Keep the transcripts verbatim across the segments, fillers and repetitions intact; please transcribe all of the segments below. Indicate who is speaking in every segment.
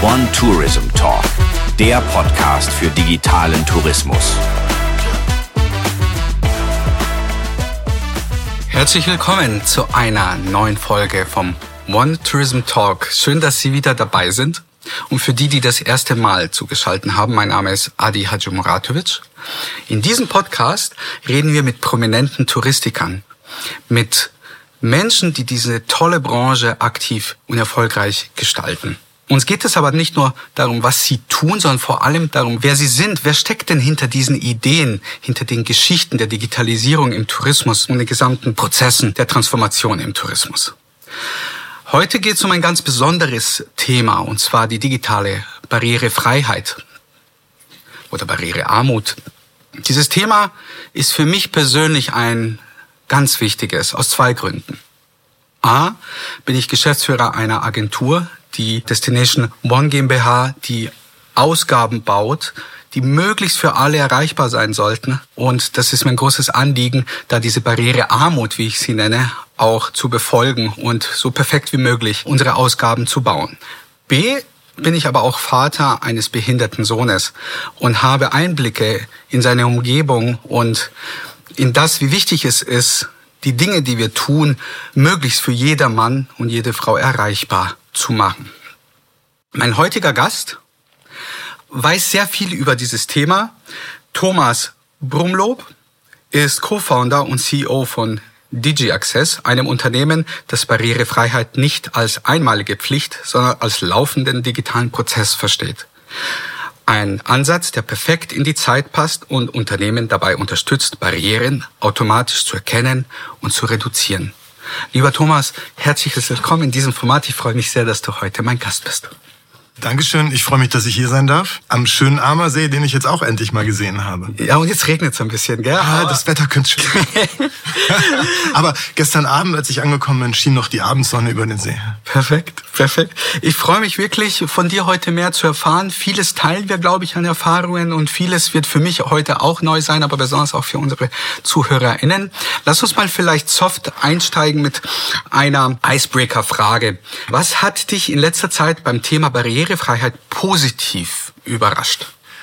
Speaker 1: One Tourism Talk, der Podcast für digitalen Tourismus.
Speaker 2: Herzlich willkommen zu einer neuen Folge vom One Tourism Talk. Schön, dass Sie wieder dabei sind. Und für die, die das erste Mal zugeschaltet haben, mein Name ist Adi Hadjimuratovic. In diesem Podcast reden wir mit prominenten Touristikern, mit Menschen, die diese tolle Branche aktiv und erfolgreich gestalten. Uns geht es aber nicht nur darum, was sie tun, sondern vor allem darum, wer sie sind. Wer steckt denn hinter diesen Ideen, hinter den Geschichten der Digitalisierung im Tourismus und den gesamten Prozessen der Transformation im Tourismus? Heute geht es um ein ganz besonderes Thema, und zwar die digitale Barrierefreiheit oder Barrierearmut. Dieses Thema ist für mich persönlich ein ganz wichtiges, aus zwei Gründen. A, bin ich Geschäftsführer einer Agentur, die Destination One GmbH, die Ausgaben baut, die möglichst für alle erreichbar sein sollten. Und das ist mein großes Anliegen, da diese Barrierearmut, wie ich sie nenne, auch zu befolgen und so perfekt wie möglich unsere Ausgaben zu bauen. B, bin ich aber auch Vater eines behinderten Sohnes und habe Einblicke in seine Umgebung und in das, wie wichtig es ist, die Dinge, die wir tun, möglichst für jeder Mann und jede Frau erreichbar zu machen. Mein heutiger Gast weiß sehr viel über dieses Thema. Thomas Brumlob ist Co-Founder und C E O von DigiAccess, einem Unternehmen, das Barrierefreiheit nicht als einmalige Pflicht, sondern als laufenden digitalen Prozess versteht. Ein Ansatz, der perfekt in die Zeit passt und Unternehmen dabei unterstützt, Barrieren automatisch zu erkennen und zu reduzieren. Lieber Thomas, herzliches Willkommen in diesem Format. Ich freue mich sehr, dass du heute mein Gast bist.
Speaker 3: Dankeschön, ich freue mich, dass ich hier sein darf. Am schönen Ammersee, den ich jetzt auch endlich mal gesehen habe.
Speaker 2: Ja, und jetzt regnet es ein bisschen, gell?
Speaker 3: Ah, das Wetter könnte schön. Aber gestern Abend, als ich angekommen bin, schien noch die Abendsonne über den See.
Speaker 2: Perfekt, perfekt. Ich freue mich wirklich, von dir heute mehr zu erfahren. Vieles teilen wir, glaube ich, an Erfahrungen und vieles wird für mich heute auch neu sein, aber besonders auch für unsere ZuhörerInnen. Lass uns mal vielleicht soft einsteigen mit einer Icebreaker-Frage. Was hat dich in letzter Zeit beim Thema Barrierefreiheit positiv überrascht?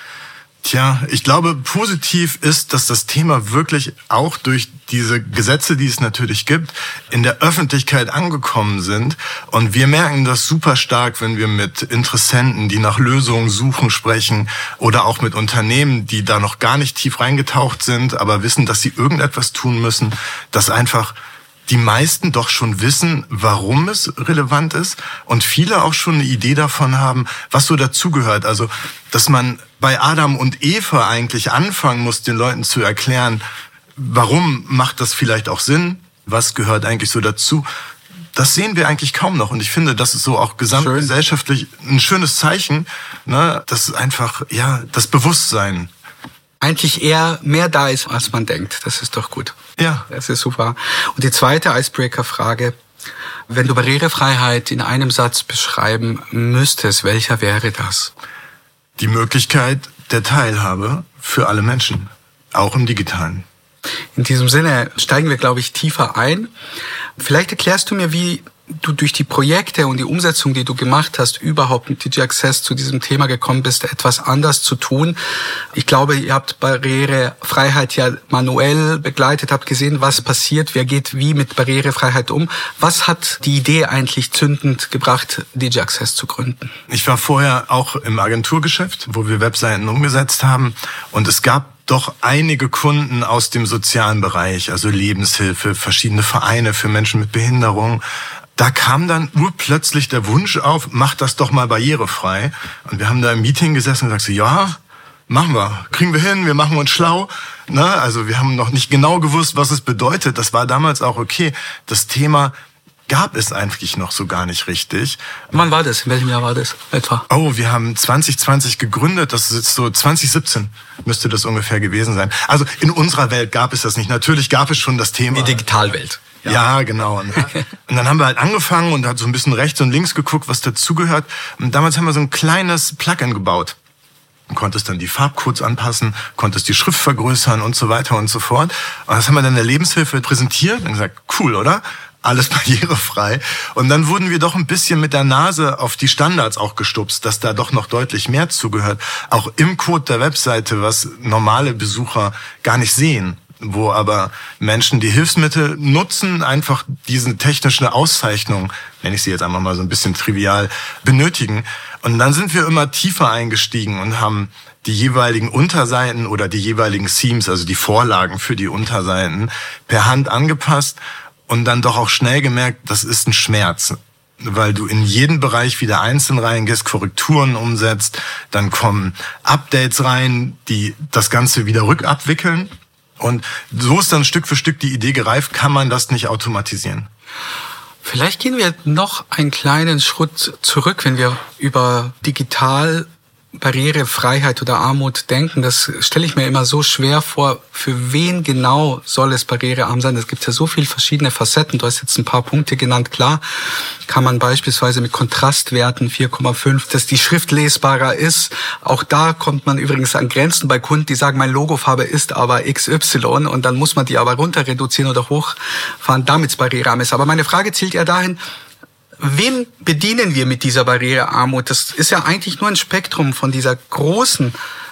Speaker 3: Tja, ich glaube, positiv ist, dass das Thema wirklich auch durch diese Gesetze, die es natürlich gibt, in der Öffentlichkeit angekommen sind. Und wir merken das super stark, wenn wir mit Interessenten, die nach Lösungen suchen, sprechen oder auch mit Unternehmen, die da noch gar nicht tief reingetaucht sind, aber wissen, dass sie irgendetwas tun müssen, dass einfach die meisten doch schon wissen, warum es relevant ist und viele auch schon eine Idee davon haben, was so dazugehört. Also, dass man bei Adam und Eva eigentlich anfangen muss, den Leuten zu erklären, warum macht das vielleicht auch Sinn, was gehört eigentlich so dazu. Das sehen wir eigentlich kaum noch und ich finde, das ist so auch gesamtgesellschaftlich ein schönes Zeichen, ne, dass einfach ja das Bewusstsein
Speaker 2: eigentlich eher mehr da ist, als man denkt. Das ist doch gut.
Speaker 3: Ja.
Speaker 2: Das ist super. Und die zweite Icebreaker-Frage. Wenn du Barrierefreiheit in einem Satz beschreiben müsstest, welcher wäre das?
Speaker 3: Die Möglichkeit der Teilhabe für alle Menschen, auch im Digitalen.
Speaker 2: In diesem Sinne steigen wir, glaube ich, tiefer ein. Vielleicht erklärst du mir, wie du durch die Projekte und die Umsetzung, die du gemacht hast, überhaupt mit DigiAccess zu diesem Thema gekommen bist, etwas anders zu tun. Ich glaube, ihr habt Barrierefreiheit ja manuell begleitet, habt gesehen, was passiert, wer geht wie mit Barrierefreiheit um. Was hat die Idee eigentlich zündend gebracht, DigiAccess zu gründen?
Speaker 3: Ich war vorher auch im Agenturgeschäft, wo wir Webseiten umgesetzt haben und es gab doch einige Kunden aus dem sozialen Bereich, also Lebenshilfe, verschiedene Vereine für Menschen mit Behinderung. Da kam dann urplötzlich der Wunsch auf, mach das doch mal barrierefrei. Und wir haben da im Meeting gesessen und gesagt, so, ja, machen wir, kriegen wir hin, wir machen uns schlau. Na, also wir haben noch nicht genau gewusst, was es bedeutet. Das war damals auch okay. Das Thema gab es eigentlich noch so gar nicht richtig.
Speaker 2: Wann war das? In welchem Jahr war das etwa?
Speaker 3: Oh, wir haben zwanzig zwanzig gegründet. Das ist jetzt so zwanzig siebzehn müsste das ungefähr gewesen sein. Also in unserer Welt gab es das nicht. Natürlich gab es schon das Thema.
Speaker 2: Die Digitalwelt.
Speaker 3: Ja, ja genau. Und, und dann haben wir halt angefangen und hat so ein bisschen rechts und links geguckt, was dazugehört. Und damals haben wir so ein kleines Plugin gebaut. Du konntest dann die Farbcodes anpassen, konntest die Schrift vergrößern und so weiter und so fort. Und das haben wir dann der Lebenshilfe präsentiert und gesagt, cool, oder? alles barrierefrei. Und dann wurden wir doch ein bisschen mit der Nase auf die Standards auch gestupst, dass da doch noch deutlich mehr zugehört. Auch im Code der Webseite, was normale Besucher gar nicht sehen. Wo aber Menschen, die Hilfsmittel nutzen, einfach diese technische Auszeichnung, nenne ich sie jetzt einfach mal so ein bisschen trivial, benötigen. Und dann sind wir immer tiefer eingestiegen und haben die jeweiligen Unterseiten oder die jeweiligen Themes, also die Vorlagen für die Unterseiten, per Hand angepasst und dann doch auch schnell gemerkt, das ist ein Schmerz. Weil du in jeden Bereich wieder einzeln reingehst, Korrekturen umsetzt, dann kommen Updates rein, die das Ganze wieder rückabwickeln. Und so ist dann Stück für Stück die Idee gereift, kann man das nicht automatisieren.
Speaker 2: Vielleicht gehen wir noch einen kleinen Schritt zurück, wenn wir über digital Barrierefreiheit oder Armut denken. Das stelle ich mir immer so schwer vor. Für wen genau soll es barrierearm sein? Es gibt ja so viele verschiedene Facetten. Du hast jetzt ein paar Punkte genannt. Klar, kann man beispielsweise mit Kontrastwerten vier Komma fünf, dass die Schrift lesbarer ist. Auch da kommt man übrigens an Grenzen bei Kunden, die sagen, mein Logofarbe ist aber X Y und dann muss man die aber runter reduzieren oder hochfahren, damit es barrierearm ist. Aber meine Frage zielt eher dahin, wen bedienen wir mit dieser Barrierearmut? Das ist ja eigentlich nur ein Spektrum von dieser großen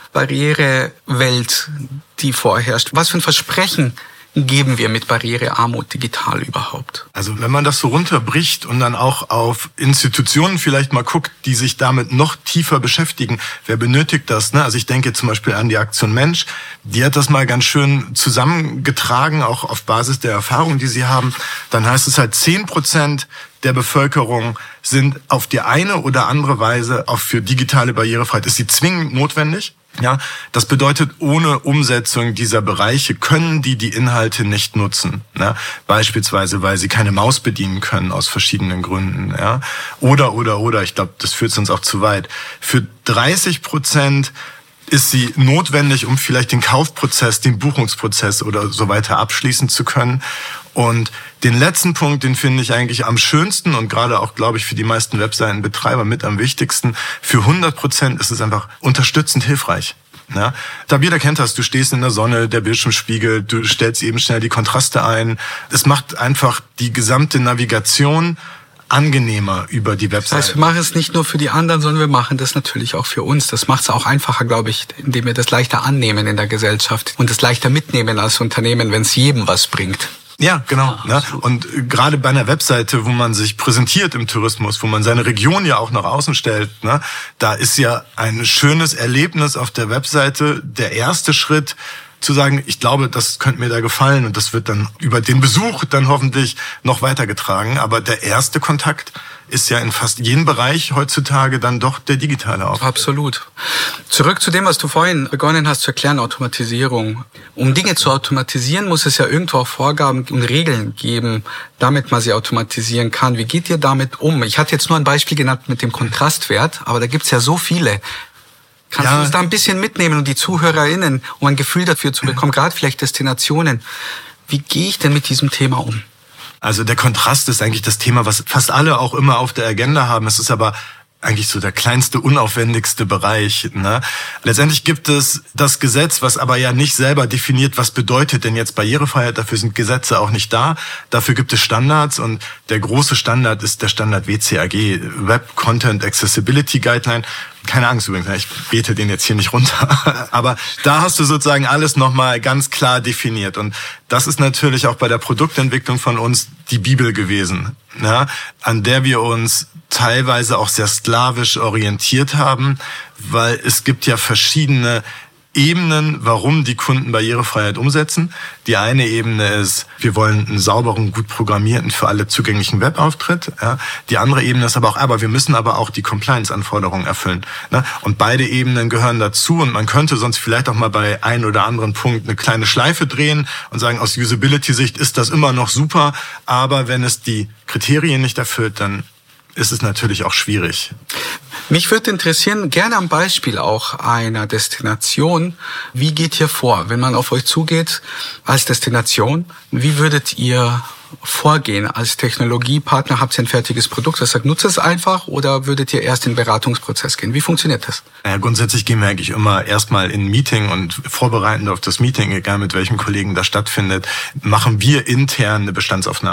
Speaker 2: Barrierewelt, die vorherrscht. Was für ein Versprechen geben wir mit Barrierearmut digital überhaupt?
Speaker 3: Also wenn man das so runterbricht und dann auch auf Institutionen vielleicht mal guckt, die sich damit noch tiefer beschäftigen, wer benötigt das? Ne? Also ich denke zum Beispiel an die Aktion Mensch, die hat das mal ganz schön zusammengetragen, auch auf Basis der Erfahrung, die sie haben. Dann heißt es halt, zehn Prozent der Bevölkerung sind auf die eine oder andere Weise auch für digitale Barrierefreiheit, ist sie zwingend notwendig. Ja, das bedeutet, ohne Umsetzung dieser Bereiche können die die Inhalte nicht nutzen. Ne? Beispielsweise, weil sie keine Maus bedienen können aus verschiedenen Gründen. Ja? Oder, oder, oder, ich glaube, das führt uns auch zu weit. Für dreißig Prozent ist sie notwendig, um vielleicht den Kaufprozess, den Buchungsprozess oder so weiter abschließen zu können. Und den letzten Punkt, den finde ich eigentlich am schönsten und gerade auch, glaube ich, für die meisten Webseitenbetreiber mit am wichtigsten. Für hundert Prozent ist es einfach unterstützend hilfreich. Ja, Tabitha kennt das, du stehst in der Sonne, der Bildschirm spiegelt, du stellst eben schnell die Kontraste ein. Es macht einfach die gesamte Navigation angenehmer über die Webseite.
Speaker 2: Das heißt, wir machen es nicht nur für die anderen, sondern wir machen das natürlich auch für uns. Das macht es auch einfacher, glaube ich, indem wir das leichter annehmen in der Gesellschaft und das leichter mitnehmen als Unternehmen, wenn es jedem was bringt.
Speaker 3: Ja, genau. Ja, ne? Und gerade bei einer Webseite, wo man sich präsentiert im Tourismus, wo man seine Region ja auch nach außen stellt, ne, da ist ja ein schönes Erlebnis auf der Webseite der erste Schritt, zu sagen, ich glaube, das könnte mir da gefallen und das wird dann über den Besuch dann hoffentlich noch weitergetragen. Aber der erste Kontakt ist ja in fast jedem Bereich heutzutage dann doch der digitale Auftritt.
Speaker 2: Absolut. Zurück zu dem, was du vorhin begonnen hast zu erklären, Automatisierung. Um Dinge zu automatisieren, muss es ja irgendwo auch Vorgaben und Regeln geben, damit man sie automatisieren kann. Wie geht ihr damit um? Ich hatte jetzt nur ein Beispiel genannt mit dem Kontrastwert, aber da gibt's ja so viele. Kannst ja. du uns da ein bisschen mitnehmen und die ZuhörerInnen, um ein Gefühl dafür zu bekommen, gerade vielleicht Destinationen. Wie gehe ich denn mit diesem Thema um?
Speaker 3: Also der Kontrast ist eigentlich das Thema, was fast alle auch immer auf der Agenda haben. Es ist aber eigentlich so der kleinste, unaufwendigste Bereich. Ne? Letztendlich gibt es das Gesetz, was aber ja nicht selber definiert, was bedeutet denn jetzt Barrierefreiheit. Dafür sind Gesetze auch nicht da. Dafür gibt es Standards und der große Standard ist der Standard W C A G, Web Content Accessibility Guideline. Keine Angst übrigens, ich bete den jetzt hier nicht runter. Aber da hast du sozusagen alles nochmal ganz klar definiert. Und das ist natürlich auch bei der Produktentwicklung von uns die Bibel gewesen, ne? An der wir uns teilweise auch sehr sklavisch orientiert haben, weil es gibt ja verschiedene Ebenen, warum die Kunden Barrierefreiheit umsetzen. Die eine Ebene ist, wir wollen einen sauberen, gut programmierten, für alle zugänglichen Webauftritt. Ja. Die andere Ebene ist aber auch, aber wir müssen aber auch die Compliance-Anforderungen erfüllen. Ne? Und beide Ebenen gehören dazu und man könnte sonst vielleicht auch mal bei ein oder anderen Punkt eine kleine Schleife drehen und sagen, aus Usability-Sicht ist das immer noch super, aber wenn es die Kriterien nicht erfüllt, dann ist es natürlich auch schwierig.
Speaker 2: Mich würde interessieren, gerne am Beispiel auch einer Destination, wie geht ihr vor, wenn man auf euch zugeht als Destination? Wie würdet ihr vorgehen als Technologiepartner? Habt ihr ein fertiges Produkt, das sagt, nutzt es einfach, oder würdet ihr erst in den Beratungsprozess gehen? Wie funktioniert das?
Speaker 3: Ja, grundsätzlich gehen wir eigentlich immer erstmal in ein Meeting und vorbereitend auf das Meeting, egal mit welchem Kollegen das stattfindet, machen wir intern eine Bestandsaufnahme.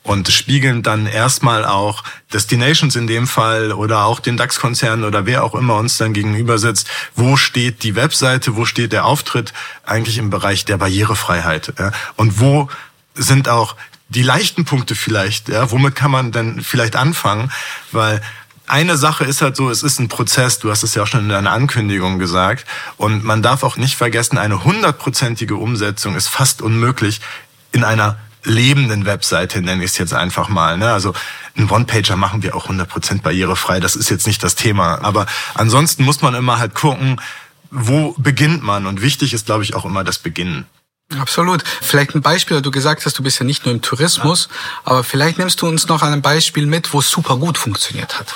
Speaker 3: und spiegeln dann erstmal auch Destinations in dem Fall oder auch den DAX-Konzernen oder wer auch immer uns dann gegenüber sitzt. Wo steht die Webseite, wo steht der Auftritt eigentlich im Bereich der Barrierefreiheit? Ja? Und wo sind auch die leichten Punkte vielleicht? Ja? Womit kann man denn vielleicht anfangen? Weil eine Sache ist halt so, es ist ein Prozess, du hast es ja auch schon in deiner Ankündigung gesagt, und man darf auch nicht vergessen, eine hundertprozentige Umsetzung ist fast unmöglich in einer lebenden Webseite, nenne ich es jetzt einfach mal. Ne? Also einen One-Pager machen wir auch hundert Prozent barrierefrei, das ist jetzt nicht das Thema. Aber ansonsten muss man immer halt gucken, wo beginnt man, und wichtig ist, glaube ich, auch immer das Beginnen.
Speaker 2: Absolut. Vielleicht ein Beispiel, du gesagt hast, du bist ja nicht nur im Tourismus, ja. aber vielleicht nimmst du uns noch ein Beispiel mit, wo es super gut funktioniert hat.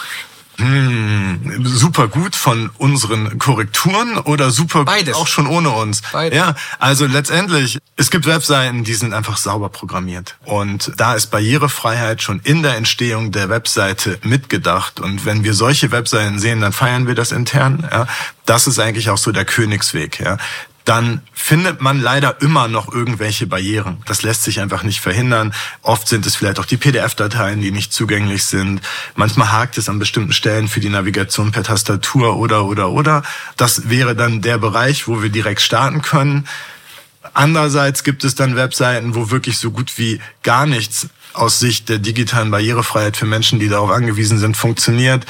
Speaker 3: Hm, super gut von unseren Korrekturen oder super
Speaker 2: Beides.
Speaker 3: Gut auch schon ohne uns?
Speaker 2: Beides.
Speaker 3: Ja, also letztendlich, es gibt Webseiten, die sind einfach sauber programmiert. Und da ist Barrierefreiheit schon in der Entstehung der Webseite mitgedacht. Und wenn wir solche Webseiten sehen, dann feiern wir das intern. Ja. Das ist eigentlich auch so der Königsweg. Ja. Dann findet man leider immer noch irgendwelche Barrieren. Das lässt sich einfach nicht verhindern. Oft sind es vielleicht auch die P D F-Dateien, die nicht zugänglich sind. Manchmal hakt es an bestimmten Stellen für die Navigation per Tastatur oder, oder, oder. Das wäre dann der Bereich, wo wir direkt starten können. Andererseits gibt es dann Webseiten, wo wirklich so gut wie gar nichts aus Sicht der digitalen Barrierefreiheit für Menschen, die darauf angewiesen sind, funktioniert.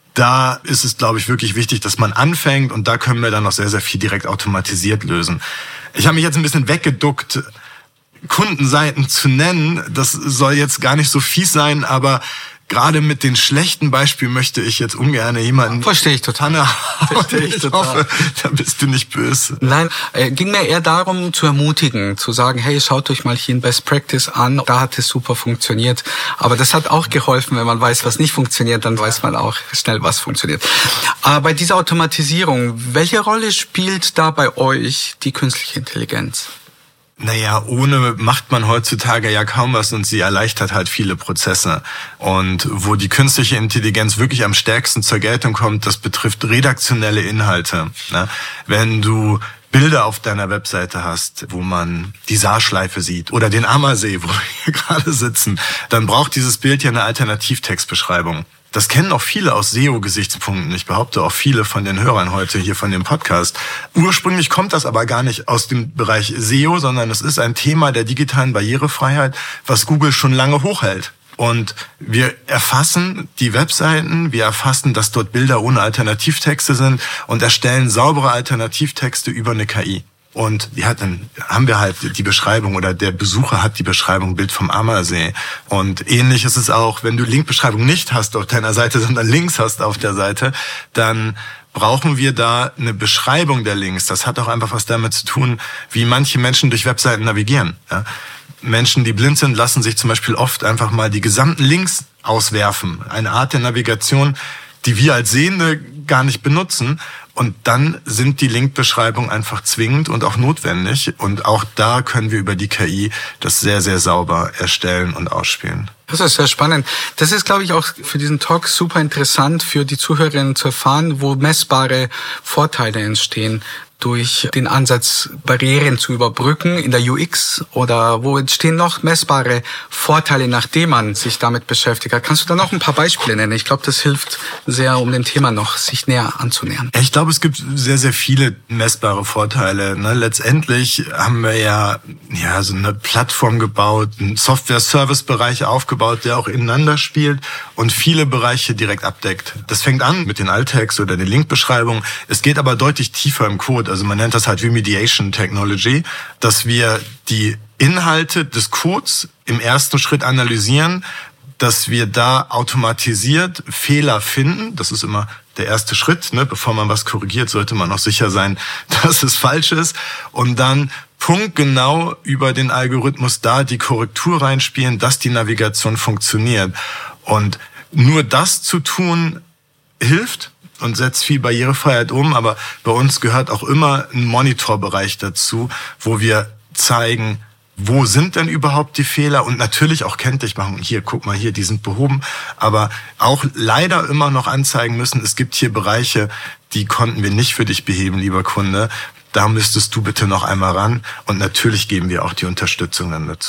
Speaker 3: Da ist es, glaube ich, wirklich wichtig, dass man anfängt, und da können wir dann noch sehr, sehr viel direkt automatisiert lösen. Ich habe mich jetzt ein bisschen weggeduckt, Kundenseiten zu nennen. Das soll jetzt gar nicht so fies sein, aber gerade mit den schlechten Beispielen möchte ich jetzt ungern jemanden...
Speaker 2: Verstehe ich total.
Speaker 3: Verstehe ich, ich total. hoffe, da bist du nicht böse.
Speaker 2: Nein, äh, ging mir eher darum, zu ermutigen, zu sagen, hey, schaut euch mal hier ein Best Practice an, da hat es super funktioniert. Aber das hat auch geholfen, wenn man weiß, was nicht funktioniert, dann weiß man auch schnell, was funktioniert. Aber bei dieser Automatisierung, welche Rolle spielt da bei euch die künstliche Intelligenz?
Speaker 3: Naja, ohne macht man heutzutage ja kaum was, und sie erleichtert halt viele Prozesse. Und wo die künstliche Intelligenz wirklich am stärksten zur Geltung kommt, das betrifft redaktionelle Inhalte. Wenn du Bilder auf deiner Webseite hast, wo man die Saarschleife sieht oder den Ammersee, wo wir hier gerade sitzen, dann braucht dieses Bild ja eine Alternativtextbeschreibung. Das kennen auch viele aus S E O-Gesichtspunkten. Ich behaupte auch viele von den Hörern heute hier von dem Podcast. Ursprünglich kommt das aber gar nicht aus dem Bereich S E O, sondern es ist ein Thema der digitalen Barrierefreiheit, was Google schon lange hochhält. Und wir erfassen die Webseiten, wir erfassen, dass dort Bilder ohne Alternativtexte sind, und erstellen saubere Alternativtexte über eine K I. Und ja, dann haben wir halt die Beschreibung, oder der Besucher hat die Beschreibung, Bild vom Ammersee. Und ähnlich ist es auch, wenn du Linkbeschreibung nicht hast auf deiner Seite, sondern Links hast auf der Seite, dann brauchen wir da eine Beschreibung der Links. Das hat auch einfach was damit zu tun, wie manche Menschen durch Webseiten navigieren. Ja? Menschen, die blind sind, lassen sich zum Beispiel oft einfach mal die gesamten Links auswerfen. Eine Art der Navigation, die wir als Sehende gar nicht benutzen. Und dann sind die Linkbeschreibungen einfach zwingend und auch notwendig. Und auch da können wir über die K I das sehr, sehr sauber erstellen und ausspielen.
Speaker 2: Das ist sehr spannend. Das ist, glaube ich, auch für diesen Talk super interessant für die Zuhörerinnen zu erfahren, wo messbare Vorteile entstehen durch den Ansatz, Barrieren zu überbrücken in der U X, oder wo entstehen noch messbare Vorteile, nachdem man sich damit beschäftigt hat. Kannst du da noch ein paar Beispiele nennen? Ich glaube, das hilft sehr, um dem Thema noch sich näher anzunähern.
Speaker 3: Ich glaube, es gibt sehr, sehr viele messbare Vorteile. Ne? Letztendlich haben wir ja, ja so eine Plattform gebaut, einen Software-Service-Bereich aufgebaut, der auch ineinander spielt und viele Bereiche direkt abdeckt. Das fängt an mit den Alttext oder den Linkbeschreibungen. Es geht aber deutlich tiefer im Code. Also man nennt das halt Remediation Technology, dass wir die Inhalte des Codes im ersten Schritt analysieren, dass wir da automatisiert Fehler finden. Das ist immer der erste Schritt, ne? Bevor man was korrigiert, sollte man auch sicher sein, dass es falsch ist. Und dann punktgenau über den Algorithmus da die Korrektur reinspielen, dass die Navigation funktioniert. Und nur das zu tun, hilft und setzt viel Barrierefreiheit um, aber bei uns gehört auch immer ein Monitorbereich dazu, wo wir zeigen, wo sind denn überhaupt die Fehler, und natürlich auch kenntlich machen, hier, guck mal hier, die sind behoben, aber auch leider immer noch anzeigen müssen, es gibt hier Bereiche, die konnten wir nicht für dich beheben, lieber Kunde, da müsstest du bitte noch einmal ran, und natürlich geben wir auch die Unterstützung dann dazu.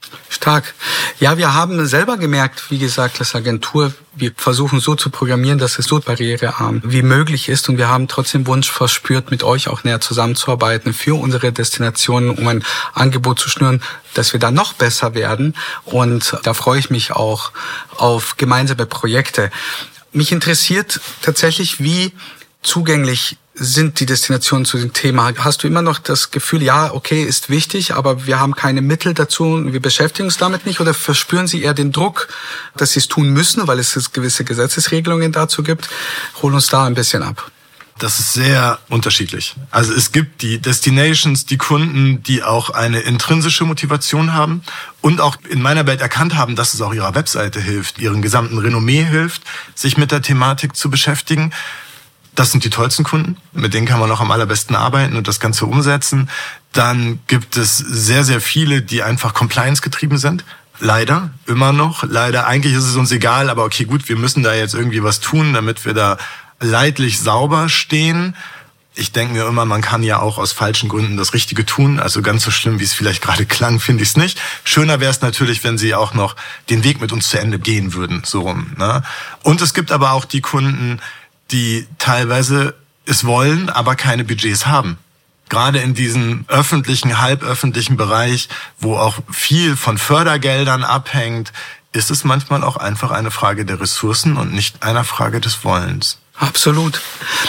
Speaker 2: Stark. Ja, wir haben selber gemerkt, wie gesagt, als Agentur, wir versuchen so zu programmieren, dass es so barrierearm wie möglich ist. Und wir haben trotzdem Wunsch verspürt, mit euch auch näher zusammenzuarbeiten für unsere Destinationen, um ein Angebot zu schnüren, dass wir da noch besser werden. Und da freue ich mich auch auf gemeinsame Projekte. Mich interessiert tatsächlich, wie zugänglich sind die Destinationen zu dem Thema? Hast du immer noch das Gefühl, ja, okay, ist wichtig, aber wir haben keine Mittel dazu und wir beschäftigen uns damit nicht? Oder verspüren Sie eher den Druck, dass Sie es tun müssen, weil es gewisse Gesetzesregelungen dazu gibt? Hol uns da ein bisschen ab.
Speaker 3: Das ist sehr unterschiedlich. Also es gibt die Destinations, die Kunden, die auch eine intrinsische Motivation haben und auch in meiner Welt erkannt haben, dass es auch ihrer Webseite hilft, ihren gesamten Renommee hilft, sich mit der Thematik zu beschäftigen. Das sind die tollsten Kunden, mit denen kann man auch am allerbesten arbeiten und das Ganze umsetzen. Dann gibt es sehr, sehr viele, die einfach Compliance getrieben sind. Leider, immer noch. Leider, eigentlich ist es uns egal, aber okay, gut, wir müssen da jetzt irgendwie was tun, damit wir da leidlich sauber stehen. Ich denke mir immer, man kann ja auch aus falschen Gründen das Richtige tun. Also ganz so schlimm, wie es vielleicht gerade klang, finde ich es nicht. Schöner wäre es natürlich, wenn sie auch noch den Weg mit uns zu Ende gehen würden, so rum, ne? Und es gibt aber auch die Kunden, die teilweise es wollen, aber keine Budgets haben. Gerade in diesem öffentlichen, halböffentlichen Bereich, wo auch viel von Fördergeldern abhängt, ist es manchmal auch einfach eine Frage der Ressourcen und nicht einer Frage des Wollens.
Speaker 2: Absolut.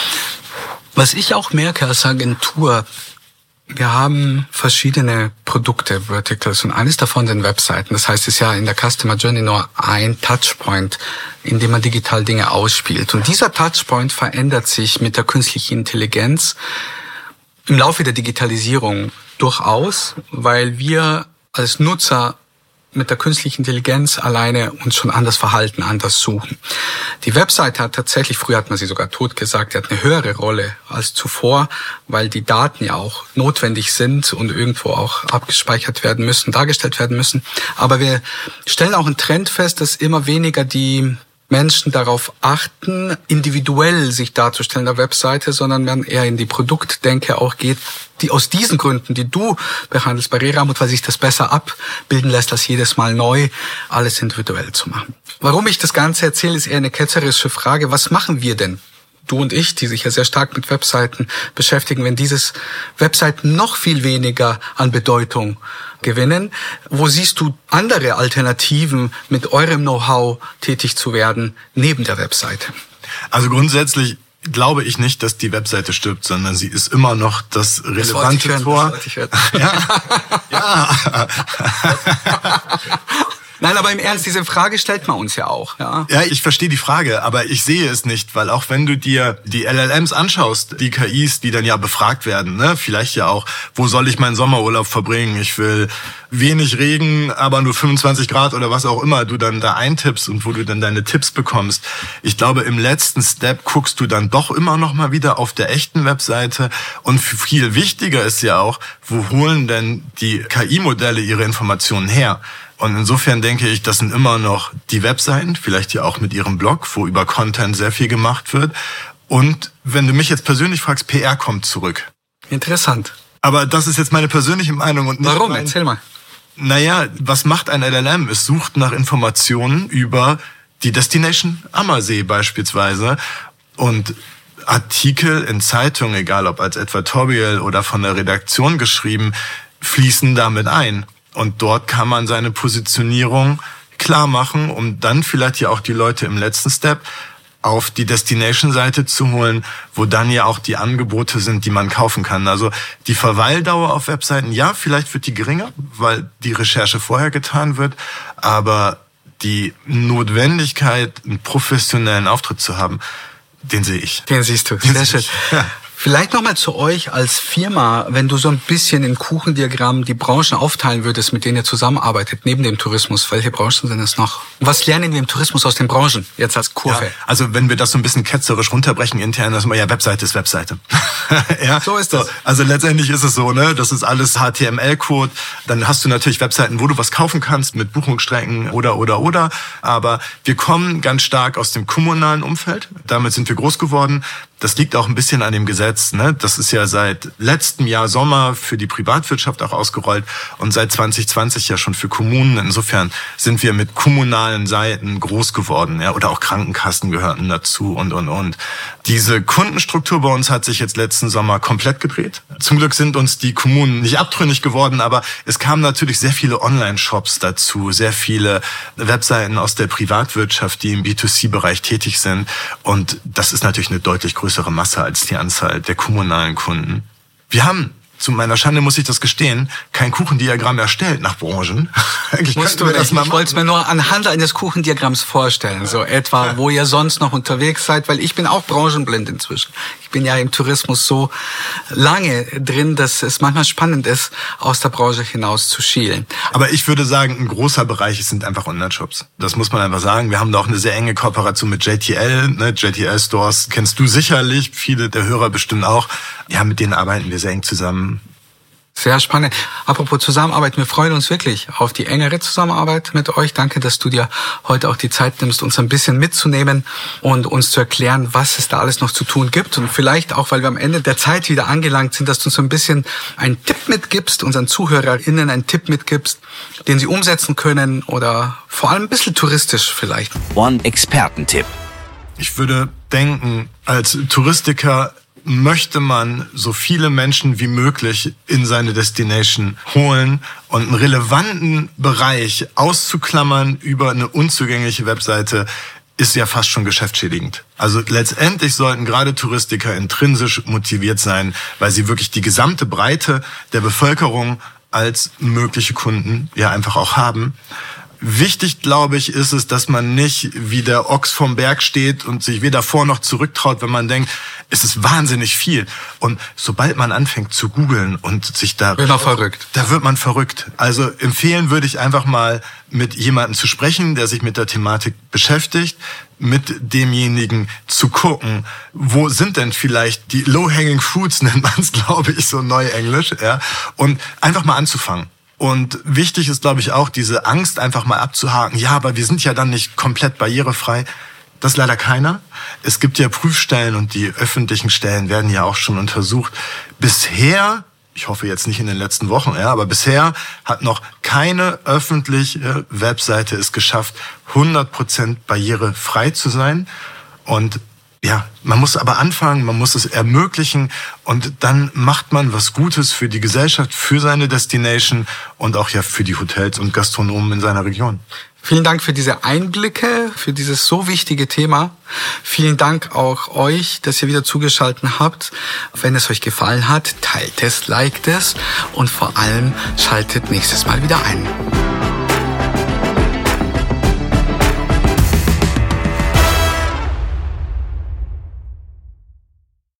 Speaker 2: Was ich auch merke als Agentur, wir haben verschiedene Produkte, Verticals, und eines davon sind Webseiten. Das heißt, es ist ja in der Customer Journey nur ein Touchpoint, in dem man digital Dinge ausspielt. Und dieser Touchpoint verändert sich mit der künstlichen Intelligenz im Laufe der Digitalisierung durchaus, weil wir als Nutzer mit der künstlichen Intelligenz alleine uns schon anders verhalten, anders suchen. Die Webseite hat tatsächlich, früher hat man sie sogar tot gesagt, die hat eine höhere Rolle als zuvor, weil die Daten ja auch notwendig sind und irgendwo auch abgespeichert werden müssen, dargestellt werden müssen. Aber wir stellen auch einen Trend fest, dass immer weniger die Menschen darauf achten, individuell sich darzustellen auf der Webseite, sondern man eher in die Produktdenke auch geht, die aus diesen Gründen, die du behandelst, barrierearm, und weil sich das besser abbilden lässt, als jedes Mal neu alles individuell zu machen. Warum ich das Ganze erzähle, ist eher eine ketzerische Frage. Was machen wir denn, du und ich, die sich ja sehr stark mit Webseiten beschäftigen, wenn dieses Webseiten noch viel weniger an Bedeutung gewinnen? Wo siehst du andere Alternativen, mit eurem Know-how tätig zu werden, neben der Webseite?
Speaker 3: Also grundsätzlich glaube ich nicht, dass die Webseite stirbt, sondern sie ist immer noch das relevante Tor. Ja. Ja.
Speaker 2: Nein, aber im Ernst, diese Frage stellt man uns ja auch. Ja,
Speaker 3: ja, ich verstehe die Frage, aber ich sehe es nicht, weil auch wenn du dir die L L Ms anschaust, die K Is, die dann ja befragt werden, ne, vielleicht ja auch, wo soll ich meinen Sommerurlaub verbringen? Ich will wenig Regen, aber nur fünfundzwanzig Grad oder was auch immer du dann da eintippst und wo du dann deine Tipps bekommst. Ich glaube, im letzten Step guckst du dann doch immer noch mal wieder auf der echten Webseite, und viel wichtiger ist ja auch, wo holen denn die K I-Modelle ihre Informationen her? Und insofern denke ich, das sind immer noch die Webseiten, vielleicht ja auch mit ihrem Blog, wo über Content sehr viel gemacht wird. Und wenn du mich jetzt persönlich fragst, P R kommt zurück.
Speaker 2: Interessant.
Speaker 3: Aber das ist jetzt meine persönliche Meinung und nicht
Speaker 2: Warum?
Speaker 3: mein...
Speaker 2: Erzähl mal.
Speaker 3: Naja, was macht ein L L M? Es sucht nach Informationen über die Destination Ammersee beispielsweise. Und Artikel in Zeitungen, egal ob als Advertorial oder von der Redaktion geschrieben, fließen damit ein. Und dort kann man seine Positionierung klar machen, um dann vielleicht ja auch die Leute im letzten Step auf die Destination-Seite zu holen, wo dann ja auch die Angebote sind, die man kaufen kann. Also die Verweildauer auf Webseiten, ja, vielleicht wird die geringer, weil die Recherche vorher getan wird, aber die Notwendigkeit, einen professionellen Auftritt zu haben, den sehe ich.
Speaker 2: Den siehst du, sehr schön. Ja. Vielleicht nochmal zu euch als Firma, wenn du so ein bisschen im Kuchendiagramm die Branchen aufteilen würdest, mit denen ihr zusammenarbeitet, neben dem Tourismus. Welche Branchen sind es noch? Was lernen wir im Tourismus aus den Branchen, jetzt als Kurve?
Speaker 3: Ja, also wenn wir das so ein bisschen ketzerisch runterbrechen intern, das ist immer, ja, Webseite ist Webseite. Ja,
Speaker 2: so ist das.
Speaker 3: So, also letztendlich ist es so, ne, das ist alles H T M L-Code. Dann hast du natürlich Webseiten, wo du was kaufen kannst mit Buchungsstrecken oder, oder, oder. Aber wir kommen ganz stark aus dem kommunalen Umfeld. Damit sind wir groß geworden. Das liegt auch ein bisschen an dem Gesetz, ne? Das ist ja seit letztem Jahr Sommer für die Privatwirtschaft auch ausgerollt und seit zwanzig zwanzig ja schon für Kommunen. Insofern sind wir mit kommunalen Seiten groß geworden, ja? Oder auch Krankenkassen gehörten dazu und, und, und. Diese Kundenstruktur bei uns hat sich jetzt letzten Sommer komplett gedreht. Zum Glück sind uns die Kommunen nicht abtrünnig geworden, aber es kamen natürlich sehr viele Online-Shops dazu, sehr viele Webseiten aus der Privatwirtschaft, die im B zwei C-Bereich tätig sind. Und das ist natürlich eine deutlich größere Masse als die Anzahl der kommunalen Kunden. Wir haben, zu meiner Schande muss ich das gestehen, kein Kuchendiagramm erstellt nach Branchen.
Speaker 2: Eigentlich musst du das mal. Ich wollte es mir nur anhand eines Kuchendiagramms vorstellen, so etwa, wo ihr sonst noch unterwegs seid, weil ich bin auch branchenblind inzwischen. Ich bin ja im Tourismus so lange drin, dass es manchmal spannend ist, aus der Branche hinaus zu schielen.
Speaker 3: Aber ich würde sagen, ein großer Bereich sind einfach Online-Shops. Das muss man einfach sagen. Wir haben da auch eine sehr enge Kooperation mit J T L. Ne? J T L-Stores kennst du sicherlich, viele der Hörer bestimmt auch. Ja, mit denen arbeiten wir sehr eng zusammen.
Speaker 2: Sehr spannend. Apropos Zusammenarbeit, wir freuen uns wirklich auf die engere Zusammenarbeit mit euch. Danke, dass du dir heute auch die Zeit nimmst, uns ein bisschen mitzunehmen und uns zu erklären, was es da alles noch zu tun gibt. Und vielleicht auch, weil wir am Ende der Zeit wieder angelangt sind, dass du uns so ein bisschen einen Tipp mitgibst, unseren ZuhörerInnen einen Tipp mitgibst, den sie umsetzen können oder vor allem ein bisschen touristisch vielleicht.
Speaker 1: One-Experten-Tipp.
Speaker 3: Ich würde denken, als Touristiker möchte man so viele Menschen wie möglich in seine Destination holen und einen relevanten Bereich auszuklammern über eine unzugängliche Webseite ist ja fast schon geschäftsschädigend. Also letztendlich sollten gerade Touristiker intrinsisch motiviert sein, weil sie wirklich die gesamte Breite der Bevölkerung als mögliche Kunden ja einfach auch haben. Wichtig, glaube ich, ist es, dass man nicht wie der Ochs vom Berg steht und sich weder vor noch zurücktraut, wenn man denkt, es ist wahnsinnig viel. Und sobald man anfängt zu googeln und sich da...
Speaker 2: Wird man verrückt.
Speaker 3: Da wird man verrückt. Also empfehlen würde ich einfach mal, mit jemandem zu sprechen, der sich mit der Thematik beschäftigt, mit demjenigen zu gucken, wo sind denn vielleicht die low-hanging fruits, nennt man es, glaube ich, so Neuenglisch, ja, und einfach mal anzufangen. Und wichtig ist, glaube ich, auch diese Angst einfach mal abzuhaken. Ja, aber wir sind ja dann nicht komplett barrierefrei. Das ist leider keiner. Es gibt ja Prüfstellen und die öffentlichen Stellen werden ja auch schon untersucht. Bisher, ich hoffe jetzt nicht in den letzten Wochen, ja, aber bisher hat noch keine öffentliche Webseite es geschafft, hundert Prozent barrierefrei zu sein. Und ja, man muss aber anfangen, man muss es ermöglichen und dann macht man was Gutes für die Gesellschaft, für seine Destination und auch ja für die Hotels und Gastronomen in seiner Region.
Speaker 2: Vielen Dank für diese Einblicke, für dieses so wichtige Thema. Vielen Dank auch euch, dass ihr wieder zugeschaltet habt. Wenn es euch gefallen hat, teilt es, liked es und vor allem schaltet nächstes Mal wieder ein.